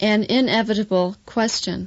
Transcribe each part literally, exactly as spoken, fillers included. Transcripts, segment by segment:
An inevitable question.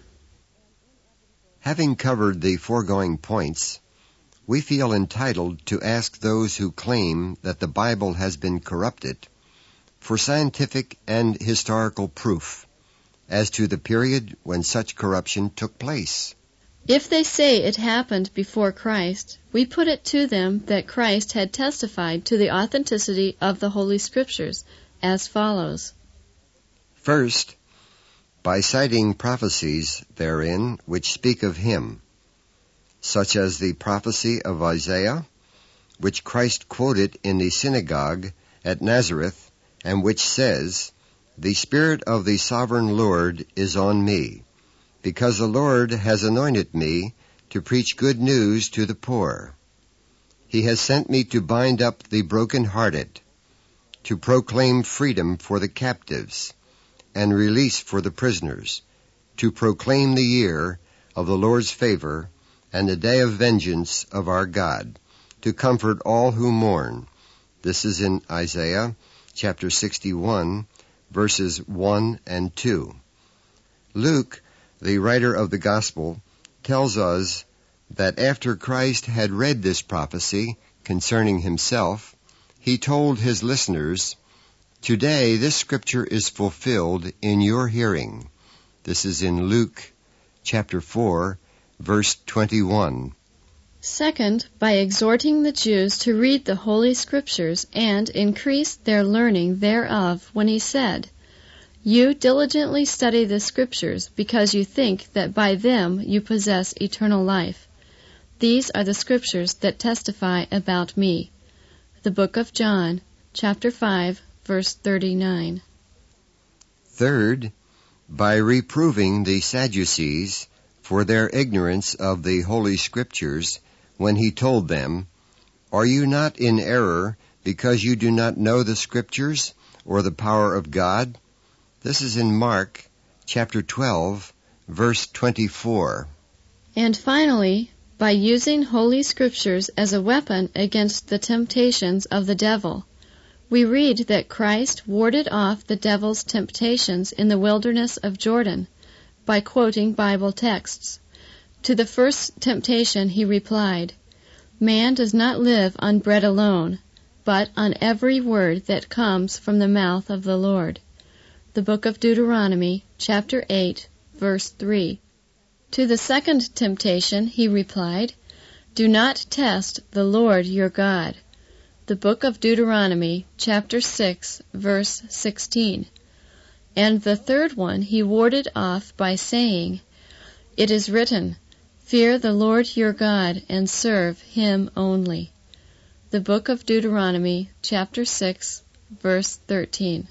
Having covered the foregoing points, we feel entitled to ask those who claim that the Bible has been corrupted for scientific and historical proof as to the period when such corruption took place. If they say it happened before Christ, we put it to them that Christ had testified to the authenticity of the Holy Scriptures as follows. First, by citing prophecies therein which speak of him, such as the prophecy of Isaiah, which Christ quoted in the synagogue at Nazareth, and which says, "The Spirit of the Sovereign Lord is on me, because the Lord has anointed me to preach good news to the poor. He has sent me to bind up the broken-hearted, to proclaim freedom for the captives, and release for the prisoners, to proclaim the year of the Lord's favor and the day of vengeance of our God, to comfort all who mourn." This is in Isaiah chapter sixty-one, verses one and two. Luke, the writer of the Gospel, tells us that after Christ had read this prophecy concerning himself, he told his listeners, "Today this scripture is fulfilled in your hearing." This is in Luke chapter four, verse twenty-one. Second, by exhorting the Jews to read the Holy Scriptures and increase their learning thereof, when he said, "You diligently study the Scriptures, because you think that by them you possess eternal life. These are the Scriptures that testify about me." The book of John, chapter five, verse thirty-nine. Third, by reproving the Sadducees for their ignorance of the Holy Scriptures, when he told them, "Are you not in error because you do not know the Scriptures or the power of God?" This is in Mark chapter twelve, verse twenty-four. And finally, by using Holy Scriptures as a weapon against the temptations of the devil. We read that Christ warded off the devil's temptations in the wilderness of Jordan by quoting Bible texts. To the first temptation he replied, "Man does not live on bread alone, but on every word that comes from the mouth of the Lord." The book of Deuteronomy, chapter eight, verse three. To the second temptation he replied, "Do not test the Lord your God." The book of Deuteronomy, chapter six, verse sixteen. And the third one he warded off by saying, "It is written, Fear the Lord your God and serve him only." The book of Deuteronomy, chapter six, verse thirteen.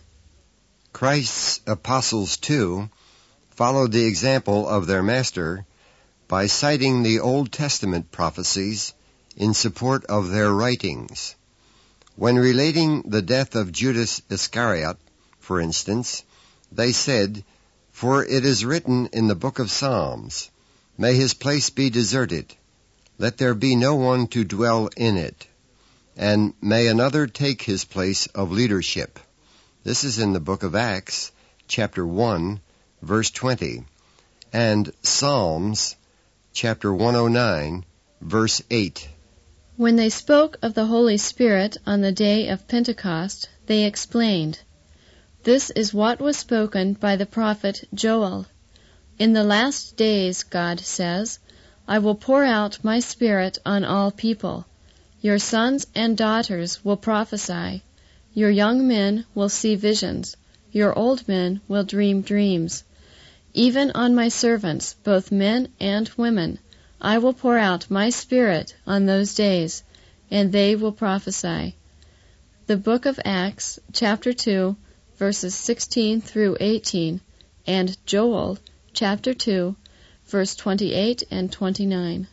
Christ's apostles, too, followed the example of their master by citing the Old Testament prophecies in support of their writings. When relating the death of Judas Iscariot, for instance, they said, "For it is written in the book of Psalms, May his place be deserted, let there be no one to dwell in it, and may another take his place of leadership." This is in the book of Acts, chapter one, verse twenty, and Psalms, chapter one oh nine, verse eight. When they spoke of the Holy Spirit on the day of Pentecost, they explained, "This is what was spoken by the prophet Joel. In the last days, God says, I will pour out my Spirit on all people. Your sons and daughters will prophesy. Your young men will see visions. Your old men will dream dreams. Even on my servants, both men and women, I will pour out my Spirit on those days, and they will prophesy." The book of Acts, chapter two, verses sixteen through eighteen, and Joel, chapter two, verse twenty-eight and twenty-nine.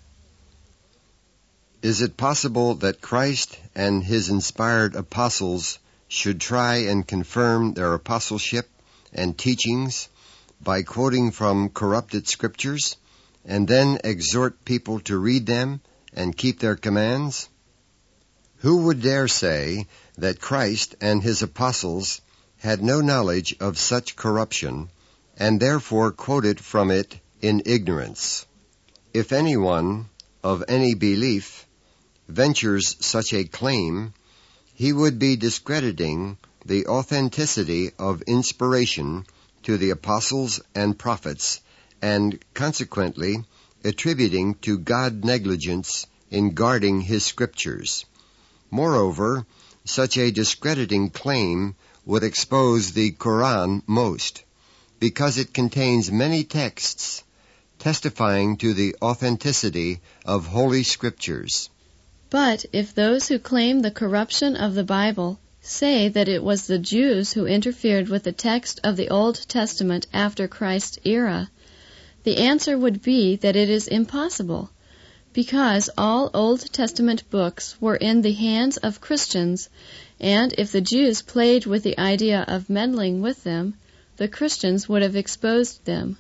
Is it possible that Christ and his inspired apostles should try and confirm their apostleship and teachings by quoting from corrupted scriptures, and then exhort people to read them and keep their commands? Who would dare say that Christ and his apostles had no knowledge of such corruption and therefore quoted from it in ignorance. If anyone of any belief ventures such a claim, he would be discrediting the authenticity of inspiration to the apostles and prophets, and consequently attributing to God negligence in guarding his scriptures. Moreover, such a discrediting claim would expose the Quran most, because it contains many texts testifying to the authenticity of Holy Scriptures. But if those who claim the corruption of the Bible say that it was the Jews who interfered with the text of the Old Testament after Christ's era, the answer would be that it is impossible, because all Old Testament books were in the hands of Christians, and if the Jews played with the idea of meddling with them, the Christians would have exposed them.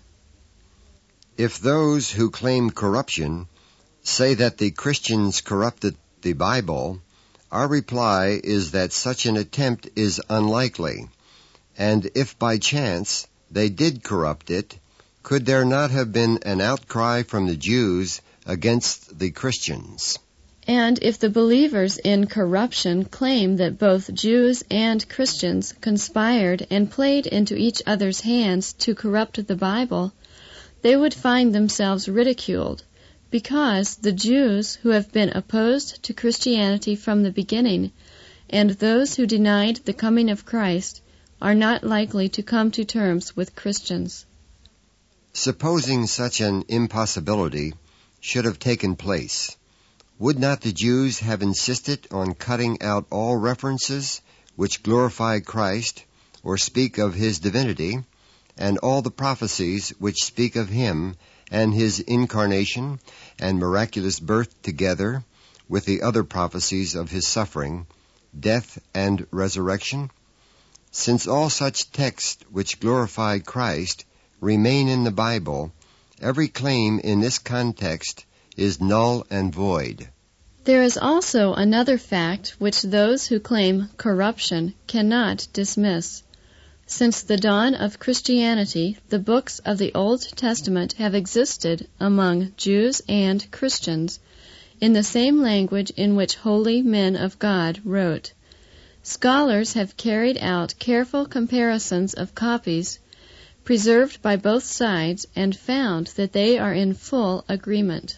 If those who claim corruption say that the Christians corrupted the Bible, our reply is that such an attempt is unlikely, and if by chance they did corrupt it, could there not have been an outcry from the Jews against the Christians? And if the believers in corruption claim that both Jews and Christians conspired and played into each other's hands to corrupt the Bible, they would find themselves ridiculed, because the Jews who have been opposed to Christianity from the beginning, and those who denied the coming of Christ, are not likely to come to terms with Christians. Supposing such an impossibility should have taken place, would not the Jews have insisted on cutting out all references which glorify Christ or speak of his divinity, and all the prophecies which speak of him and his incarnation and miraculous birth together with the other prophecies of his suffering, death, and resurrection? Since all such texts which glorify Christ remain in the Bible, every claim in this context is null and void. There is also another fact which those who claim corruption cannot dismiss. Since the dawn of Christianity, the books of the Old Testament have existed among Jews and Christians in the same language in which holy men of God wrote. Scholars have carried out careful comparisons of copies preserved by both sides and found that they are in full agreement.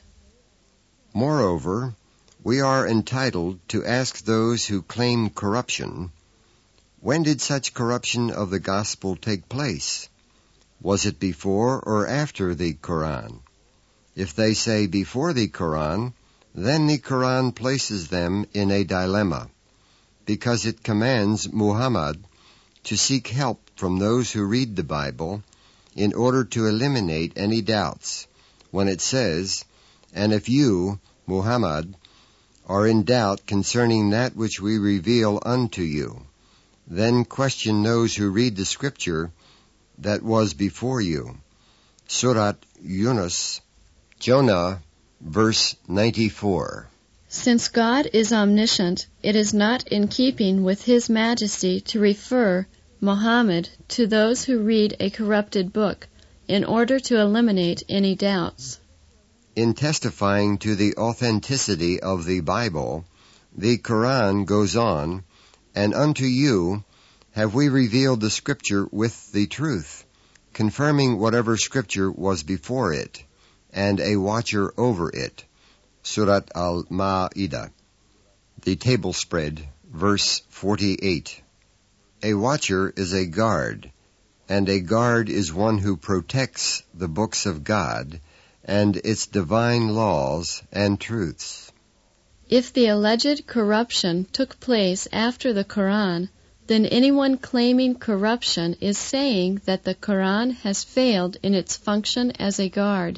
Moreover, we are entitled to ask those who claim corruption, when did such corruption of the gospel take place? Was it before or after the Quran? If they say before the Quran, then the Quran places them in a dilemma, because it commands Muhammad to seek help from those who read the Bible in order to eliminate any doubts, when it says, "And if you, Muhammad, are in doubt concerning that which we reveal unto you, then question those who read the scripture that was before you." Surat Yunus, Jonah, verse ninety-four. Since God is omniscient, it is not in keeping with His majesty to refer Muhammad to those who read a corrupted book in order to eliminate any doubts. In testifying to the authenticity of the Bible, the Quran goes on, "And unto you have we revealed the Scripture with the truth, confirming whatever Scripture was before it, and a watcher over it." Surat Al-Ma'idah. The Table Spread, verse forty-eight. A watcher is a guard, and a guard is one who protects the books of God and its divine laws and truths. If the alleged corruption took place after the Quran, then anyone claiming corruption is saying that the Quran has failed in its function as a guard.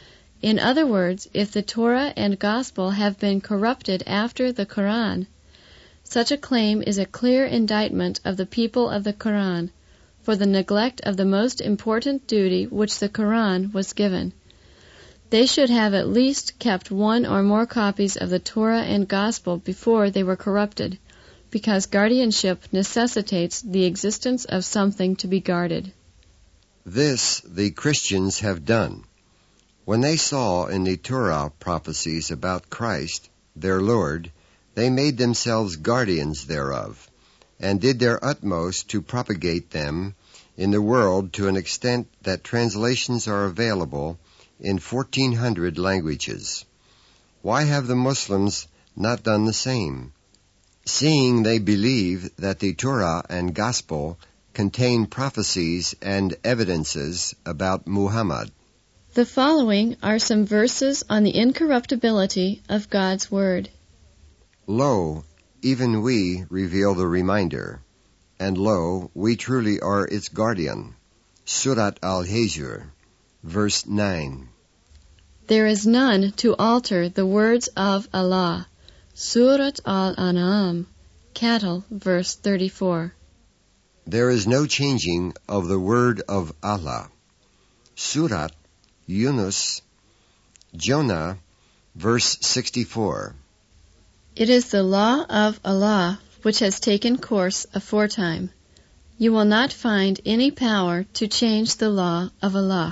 In other words, if the Torah and Gospel have been corrupted after the Quran, such a claim is a clear indictment of the people of the Quran for the neglect of the most important duty which the Quran was given. They should have at least kept one or more copies of the Torah and Gospel before they were corrupted, because guardianship necessitates the existence of something to be guarded. This the Christians have done. When they saw in the Torah prophecies about Christ, their Lord, they made themselves guardians thereof, and did their utmost to propagate them in the world to an extent that translations are available in fourteen hundred languages. Why have the Muslims not done the same? Seeing they believe that the Torah and Gospel contain prophecies and evidences about Muhammad. The following are some verses on the incorruptibility of God's Word. Lo, even we reveal the reminder, and lo, we truly are its guardian. Surat al-Hijr, verse nine. There is none to alter the words of Allah. Surat al-An'am, Cattle, verse thirty-four. There is no changing of the word of Allah. Surat Yunus, Jonah, verse sixty-four. It is the law of Allah which has taken course aforetime. You will not find any power to change the law of Allah.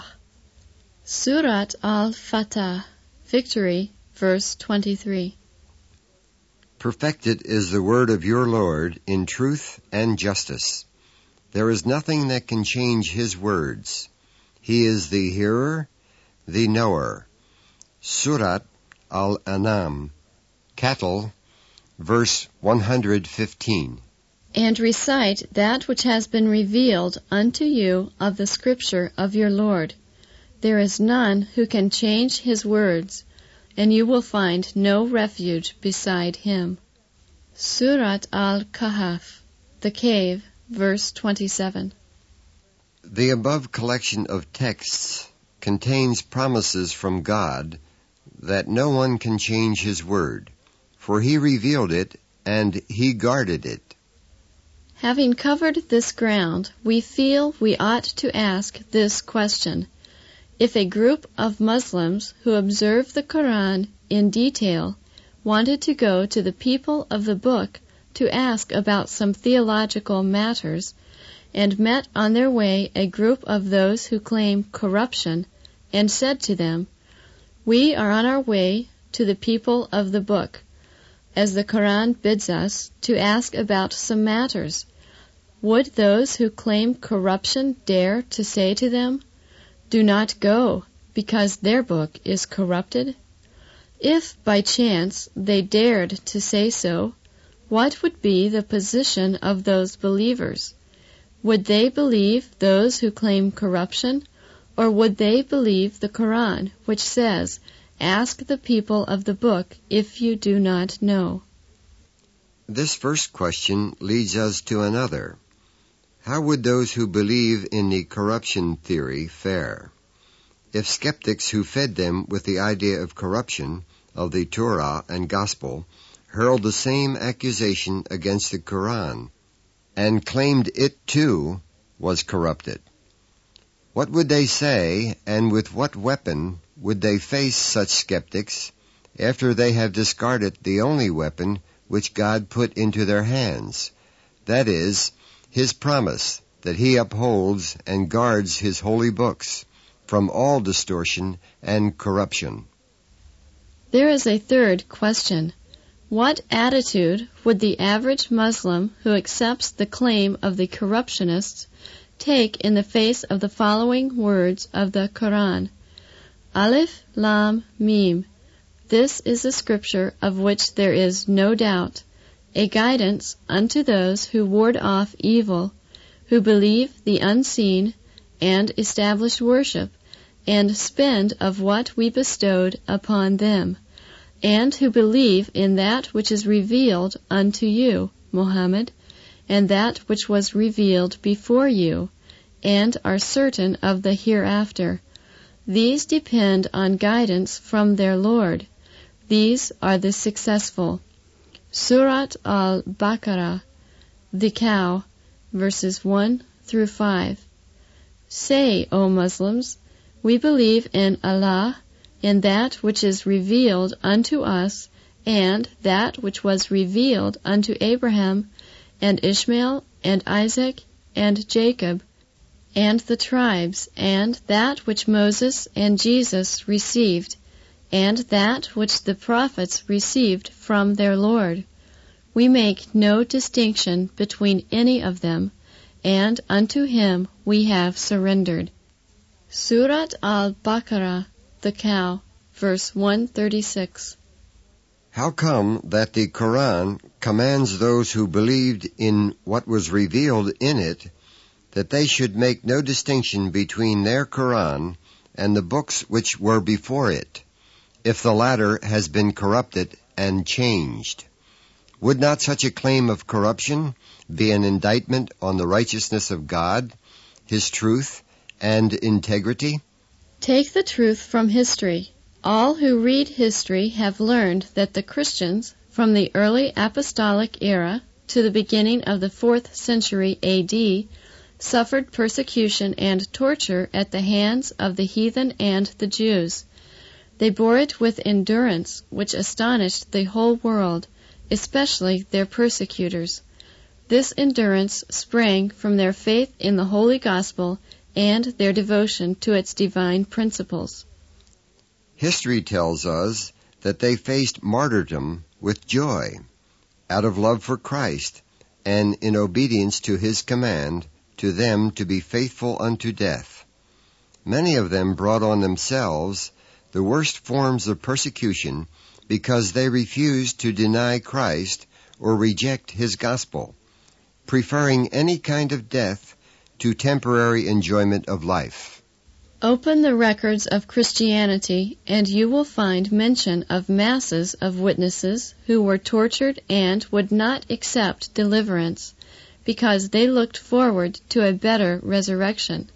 Surat al-Fatah, Victory, verse twenty-three. Perfected is the word of your Lord in truth and justice. There is nothing that can change his words. He is the hearer, the knower. Surat al-An'am, Cattle, verse one hundred fifteen. And recite that which has been revealed unto you of the Scripture of your Lord. There is none who can change his words, and you will find no refuge beside him. Surat al-Kahf, the Cave, verse twenty-seven. The above collection of texts contains promises from God that no one can change his word, for he revealed it and he guarded it. Having covered this ground, we feel we ought to ask this question. If a group of Muslims who observe the Quran in detail wanted to go to the people of the book to ask about some theological matters, and met on their way a group of those who claim corruption, and said to them, "We are on our way to the people of the book, as the Quran bids us, to ask about some matters," would those who claim corruption dare to say to them, "Do not go, because their book is corrupted"? If, by chance, they dared to say so, what would be the position of those believers? Would they believe those who claim corruption, or would they believe the Quran, which says, "Ask the people of the book if you do not know"? This first question leads us to another. How would those who believe in the corruption theory fare? If skeptics who fed them with the idea of corruption of the Torah and Gospel hurled the same accusation against the Quran and claimed it too was corrupted, what would they say, and with what weapon would they face such skeptics after they have discarded the only weapon which God put into their hands, that is, his promise that he upholds and guards his holy books from all distortion and corruption? There is a third question. What attitude would the average Muslim who accepts the claim of the corruptionists take in the face of the following words of the Quran? Alif, Lam, Mim. This is a scripture of which there is no doubt, a guidance unto those who ward off evil, who believe the unseen, and establish worship, and spend of what we bestowed upon them, and who believe in that which is revealed unto you, Muhammad, and that which was revealed before you, and are certain of the hereafter. These depend on guidance from their Lord. These are the successful. Surat al-Baqarah, the Cow, verses one through five. Say, O Muslims, we believe in Allah, in that which is revealed unto us, and that which was revealed unto Abraham, and Ishmael, and Isaac, and Jacob, and the tribes, and that which Moses and Jesus received, and that which the prophets received from their Lord. We make no distinction between any of them, and unto him we have surrendered. Surat al-Baqarah, the cow, verse one thirty-six. How come that the Quran commands those who believed in what was revealed in it that they should make no distinction between their Quran and the books which were before it, if the latter has been corrupted and changed? Would not such a claim of corruption be an indictment on the righteousness of God, His truth, and integrity? Take the truth from history. All who read history have learned that the Christians, from the early apostolic era to the beginning of the fourth century A D, suffered persecution and torture at the hands of the heathen and the Jews. They bore it with endurance which astonished the whole world, especially their persecutors. This endurance sprang from their faith in the Holy Gospel and their devotion to its divine principles. History tells us that they faced martyrdom with joy, out of love for Christ, and in obedience to His command to them to be faithful unto death. Many of them brought on themselves the worst forms of persecution because they refused to deny Christ or reject His gospel, preferring any kind of death to temporary enjoyment of life. Open the records of Christianity, and you will find mention of masses of witnesses who were tortured and would not accept deliverance, because they looked forward to a better resurrection.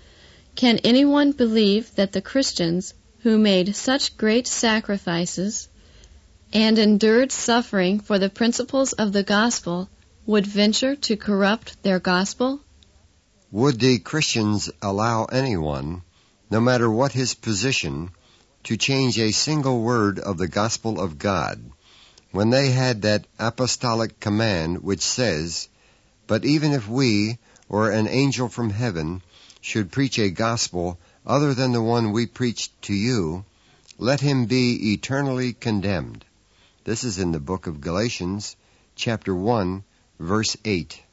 Can anyone believe that the Christians, who made such great sacrifices and endured suffering for the principles of the gospel, would venture to corrupt their gospel? Would the Christians allow anyone, no matter what his position, to change a single word of the gospel of God, when they had that apostolic command which says, "But even if we, or an angel from heaven, should preach a gospel other than the one we preached to you, let him be eternally condemned"? This is in the book of Galatians, chapter one, verse eight.